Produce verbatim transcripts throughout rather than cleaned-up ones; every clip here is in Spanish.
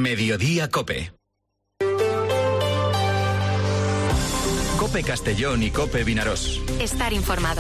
Mediodía Cope. Cope Castellón y Cope Vinarós. Estar informado.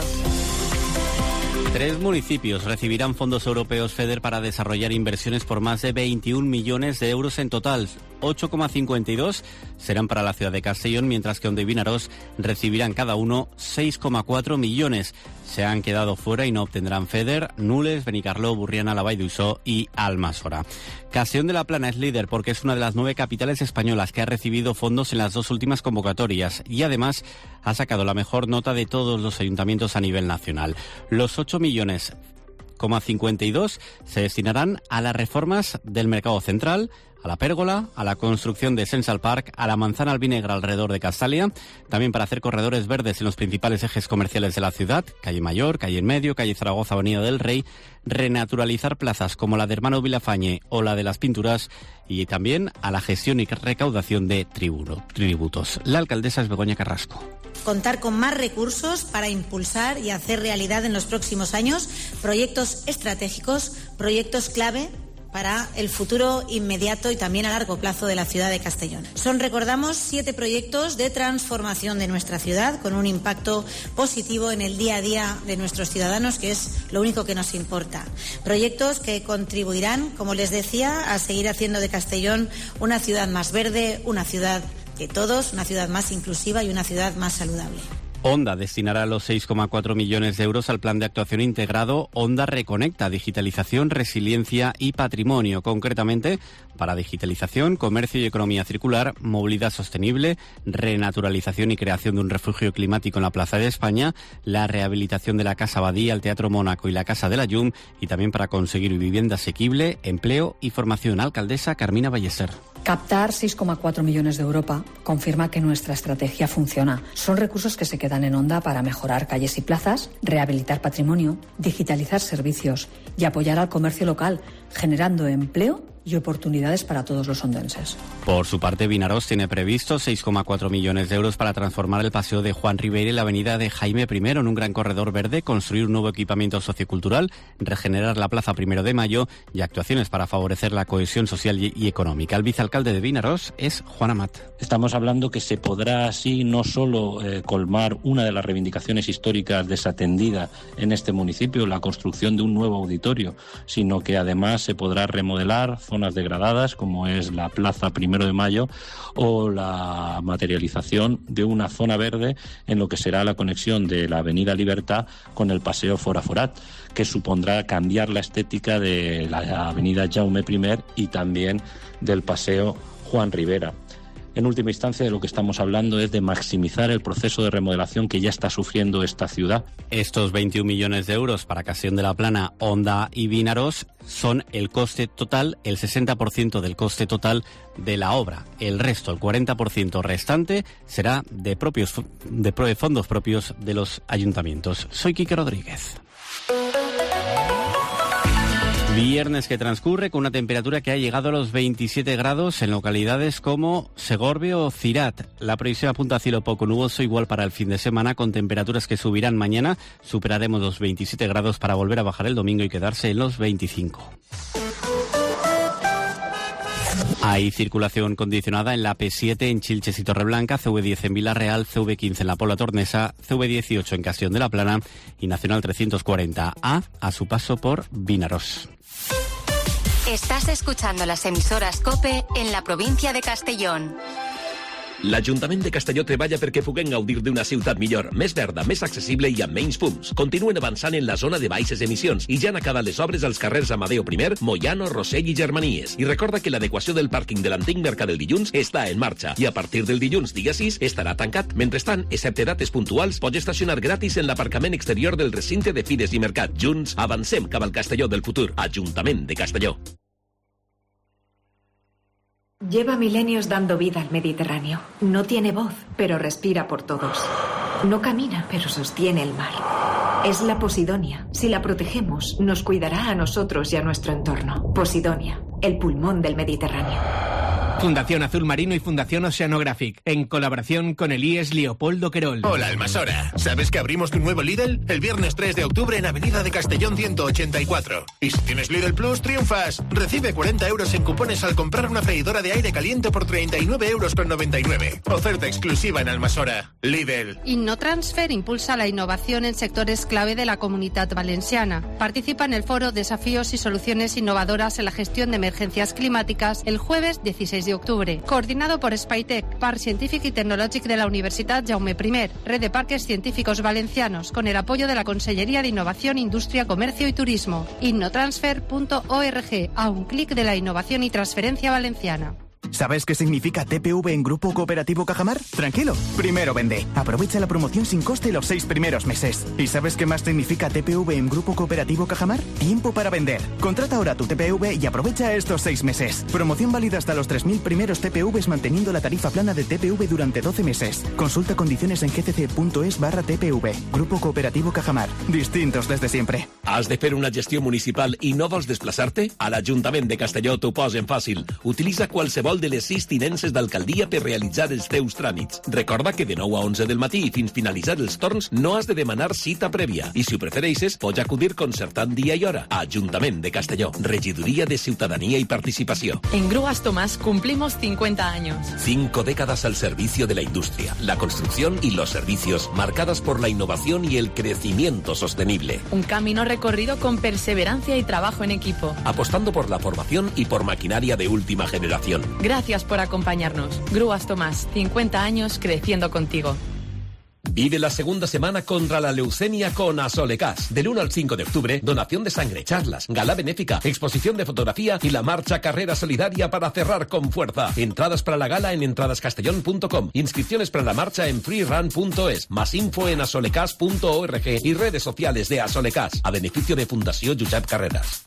Tres municipios recibirán fondos europeos FEDER para desarrollar inversiones por más de veintiún millones de euros en total. ocho coma cincuenta y dos serán para la ciudad de Castellón, mientras que Onda y Vinarós recibirán cada uno seis coma cuatro millones. Se han quedado fuera y no obtendrán FEDER Nules, Benicarló, Burriana, La Vall d'Uixó y Almassora. Castellón de la Plana es líder porque es una de las nueve capitales españolas que ha recibido fondos en las dos últimas convocatorias y además ha sacado la mejor nota de todos los ayuntamientos a nivel nacional. Los ocho millones coma cincuenta y dos se destinarán a las reformas del mercado central, a la pérgola, a la construcción de Central Park, a la manzana albinegra alrededor de Castalia, también para hacer corredores verdes en los principales ejes comerciales de la ciudad, Calle Mayor, Calle en Medio, Calle Zaragoza, Avenida del Rey, renaturalizar plazas como la de Hermano Vilafañe o la de las Pinturas y también a la gestión y recaudación de tributos. La alcaldesa es Begoña Carrasco. Contar con más recursos para impulsar y hacer realidad en los próximos años proyectos estratégicos, proyectos clave para el futuro inmediato y también a largo plazo de la ciudad de Castellón. Son, recordamos, siete proyectos de transformación de nuestra ciudad con un impacto positivo en el día a día de nuestros ciudadanos, que es lo único que nos importa. Proyectos que contribuirán, como les decía, a seguir haciendo de Castellón una ciudad más verde, una ciudad de todos, una ciudad más inclusiva y una ciudad más saludable. Onda destinará los seis coma cuatro millones de euros al plan de actuación integrado Onda Reconecta, digitalización, resiliencia y patrimonio, concretamente para digitalización, comercio y economía circular, movilidad sostenible, renaturalización y creación de un refugio climático en la Plaza de España, la rehabilitación de la Casa Abadía, el Teatro Mónaco y la Casa de la Llum, y también para conseguir vivienda asequible, empleo y formación. Alcaldesa Carmina Ballester. Captar seis coma cuatro millones de Europa confirma que nuestra estrategia funciona. Son recursos que se quedan en Onda para mejorar calles y plazas, rehabilitar patrimonio, digitalizar servicios y apoyar al comercio local, generando empleo y oportunidades para todos los ondenses. Por su parte, Vinarós tiene previsto seis coma cuatro millones de euros para transformar el paseo de Juan Ribera y la avenida de Jaime primero en un gran corredor verde, construir un nuevo equipamiento sociocultural, regenerar la plaza Primero de Mayo y actuaciones para favorecer la cohesión social y, y económica. El vicealcalde de Vinarós es Juan Amat. Estamos hablando que se podrá así no solo eh, colmar una de las reivindicaciones históricas desatendida en este municipio, la construcción de un nuevo auditorio, sino que además se podrá remodelar zonas degradadas como es la Plaza Primero de Mayo o la materialización de una zona verde en lo que será la conexión de la Avenida Libertad con el Paseo Fora Forat, que supondrá cambiar la estética de la Avenida Jaume primero y también del Paseo Juan Ribera. En última instancia, de lo que estamos hablando es de maximizar el proceso de remodelación que ya está sufriendo esta ciudad. Estos veintiún millones de euros para Castellón de la Plana, Onda y Vinarós son el coste total, el sesenta por ciento del coste total de la obra. El resto, el cuarenta por ciento restante, será de, propios, de fondos propios de los ayuntamientos. Soy Quique Rodríguez. Viernes que transcurre con una temperatura que ha llegado a los veintisiete grados en localidades como Segorbe o Cirat. La previsión apunta a cielo poco nuboso, igual para el fin de semana, con temperaturas que subirán mañana. Superaremos los veintisiete grados para volver a bajar el domingo y quedarse en los veinticinco. Hay circulación condicionada en la P siete en Chilches y Torreblanca, C V diez en Villarreal, C V quince en La Pobla Tornesa, C V dieciocho en Castellón de la Plana y Nacional trescientos cuarenta A a su paso por Vinarós. Estás escuchando las emisoras COPE en la provincia de Castellón. L'Ajuntament de Castelló treballa perquè puguem gaudir d'una ciutat millor, més verda, més accessible i amb menys fums. Continuen avançant en la zona de baixes emissions i ja han acabat les obres als carrers Amadeo primer, Moyano, Rossell i Germanies. I recorda que l'adequació del pàrquing de l'antic mercat del dilluns està en marxa i a partir del dilluns, dia sis, estarà tancat. Mentrestant, excepte dates puntuals, pots estacionar gratis en l'aparcament exterior del recinte de Fires i Mercat. Junts, avancem cap al Castelló del futur. Ajuntament de Castelló. Lleva milenios dando vida al Mediterráneo. No tiene voz, pero respira por todos. No camina, pero sostiene el mar. Es la Posidonia. Si la protegemos, nos cuidará a nosotros y a nuestro entorno. Posidonia, el pulmón del Mediterráneo. Fundación Azul Marino y Fundación Oceanographic, en colaboración con el I E S Leopoldo Querol. Hola, Almasora. ¿Sabes que abrimos tu nuevo Lidl? El viernes tres de octubre en Avenida de Castellón ciento ochenta y cuatro. Y si tienes Lidl Plus, triunfas. Recibe cuarenta euros en cupones al comprar una freidora de aire caliente por treinta y nueve euros con noventa y nueve. Oferta exclusiva en Almasora. Lidl. InnoTransfer impulsa la innovación en sectores clave de la Comunitat Valenciana. Participa en el foro Desafíos y Soluciones Innovadoras en la Gestión de Emergencias Climáticas el jueves dieciséis de octubre. Coordinado por Spytech, Parc Científic y Tecnològic de la Universitat Jaume I, Red de Parques Científicos Valencianos, con el apoyo de la Consellería de Innovación, Industria, Comercio y Turismo. innotransfer punto org, a un clic de la innovación y transferencia valenciana. ¿Sabes qué significa T P V en Grupo Cooperativo Cajamar? Tranquilo, primero vende. Aprovecha la promoción sin coste los seis primeros meses. ¿Y sabes qué más significa T P V en Grupo Cooperativo Cajamar? Tiempo para vender. Contrata ahora tu T P V y aprovecha estos seis meses. Promoción válida hasta los tres mil primeros T P Vs manteniendo la tarifa plana de T P V durante doce meses. Consulta condiciones en gcc.es barra TPV. Grupo Cooperativo Cajamar. Distintos desde siempre. Has de fer una gestió municipal i no vols desplaçar-te? A l'Ajuntament de Castelló t'ho posen fàcil. Utilitza qualsevol de les sis tinences d'alcaldia per realitzar els teus tràmits. Recorda que de nou a onze del matí i fins finalitzar els torns no has de demanar cita prèvia. I si ho prefereixes, pots acudir concertant dia i hora. Ajuntament de Castelló. Regidoria de Ciudadanía y Participació. En Grúas Tomás cumplimos cincuenta años. Cinco décadas al servicio de la industria, la construcción y los servicios, marcadas por la innovación y el crecimiento sostenible. Un camino recorrido con perseverancia y trabajo en equipo. Apostando por la formación y por maquinaria de última generación. Gracias por acompañarnos. Grúas Tomás, cincuenta años creciendo contigo. Vive la segunda semana contra la leucemia con Asolecas. Del uno al cinco de octubre, donación de sangre, charlas, gala benéfica, exposición de fotografía y la marcha carrera solidaria para cerrar con fuerza. Entradas para la gala en entradascastellón punto com. Inscripciones para la marcha en freerun punto es. Más info en asolecas punto org y redes sociales de Asolecas. A beneficio de Fundación Josep Carreras.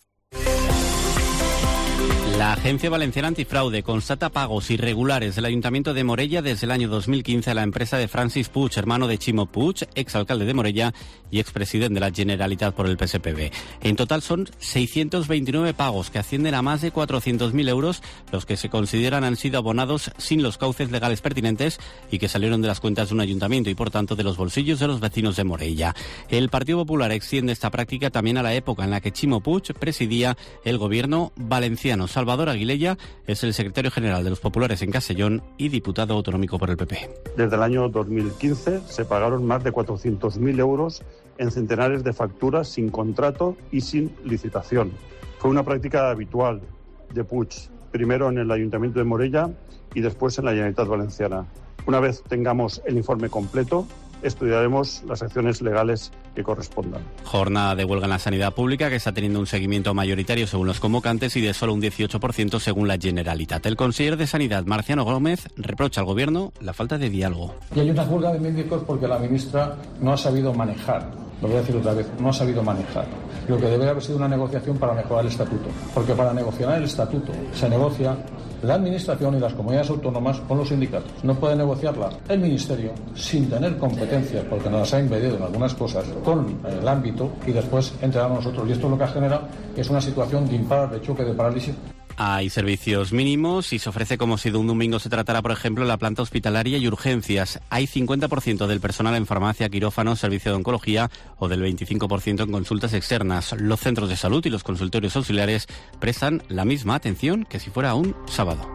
La Agencia Valenciana Antifraude constata pagos irregulares del Ayuntamiento de Morella desde el año dos mil quince a la empresa de Francis Puig, hermano de Chimo Puig, exalcalde de Morella y expresidente de la Generalitat por el P S P B. En total son seiscientos veintinueve pagos que ascienden a más de cuatrocientos mil euros, los que se consideran han sido abonados sin los cauces legales pertinentes y que salieron de las cuentas de un ayuntamiento y, por tanto, de los bolsillos de los vecinos de Morella. El Partido Popular extiende esta práctica también a la época en la que Chimo Puig presidía el gobierno valenciano. Salvador Aguilella es el secretario general de los Populares en Castellón y diputado autonómico por el P P. Desde el año dos mil quince se pagaron más de cuatrocientos mil euros en centenares de facturas sin contrato y sin licitación. Fue una práctica habitual de Puig, primero en el Ayuntamiento de Morella y después en la Generalitat Valenciana. Una vez tengamos el informe completo, estudiaremos las acciones legales que correspondan. Jornada de huelga en la sanidad pública que está teniendo un seguimiento mayoritario según los convocantes y de solo un dieciocho por ciento según la Generalitat. El consejero de Sanidad, Marciano Gómez, reprocha al Gobierno la falta de diálogo. Y hay una huelga de médicos porque la ministra no ha sabido manejar, lo voy a decir otra vez, no ha sabido manejar lo que debería haber sido una negociación para mejorar el estatuto. Porque para negociar el estatuto se negocia la Administración y las comunidades autónomas con los sindicatos. No puede negociarla el Ministerio sin tener competencias, porque nos las ha impedido en algunas cosas, con el ámbito y después entregar a nosotros. Y esto es lo que genera es una situación de impasse, de choque, de parálisis. Hay servicios mínimos y se ofrece como si de un domingo se tratara, por ejemplo, la planta hospitalaria y urgencias. Hay cincuenta por ciento del personal en farmacia, quirófano, servicio de oncología o del veinticinco por ciento en consultas externas. Los centros de salud y los consultorios auxiliares prestan la misma atención que si fuera un sábado.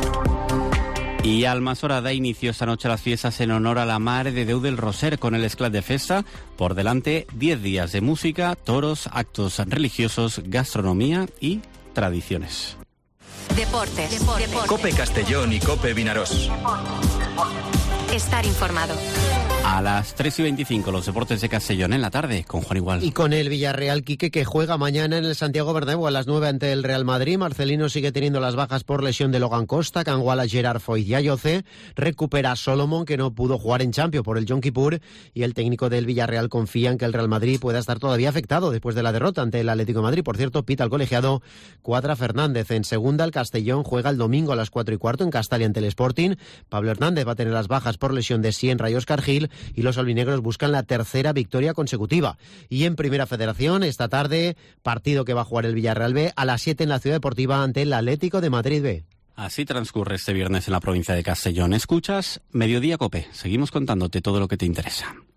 Y Almasora da inicio esta noche a las fiestas en honor a la Mare de Déu del Roser con el Esclat de Festa. Por delante, diez días de música, toros, actos religiosos, gastronomía y tradiciones. Deportes. Deportes. Cope Castellón y Cope Vinarós. Estar informado. A las tres y veinticinco, los deportes de Castellón en la tarde, con Juan Igual. Y con el Villarreal, Quique, que juega mañana en el Santiago Bernabéu a las nueve ante el Real Madrid. Marcelino sigue teniendo las bajas por lesión de Logan Costa, Canguala, Gerard Foyt y Ayoce. Recupera Solomon, que no pudo jugar en Champions por el Yom Kippur. Y el técnico del Villarreal confía en que el Real Madrid pueda estar todavía afectado después de la derrota ante el Atlético de Madrid. Por cierto, pita al colegiado Cuadra Fernández. En segunda, el Castellón juega el domingo a las cuatro y cuarto en Castalia ante el Sporting. Pablo Hernández va a tener las bajas por lesión de Sienra y Óscar Gil. Y los albinegros buscan la tercera victoria consecutiva. Y en Primera Federación, esta tarde, partido que va a jugar el Villarreal B a las siete en la Ciudad Deportiva ante el Atlético de Madrid B. Así transcurre este viernes en la provincia de Castellón. Escuchas Mediodía Cope. Seguimos contándote todo lo que te interesa.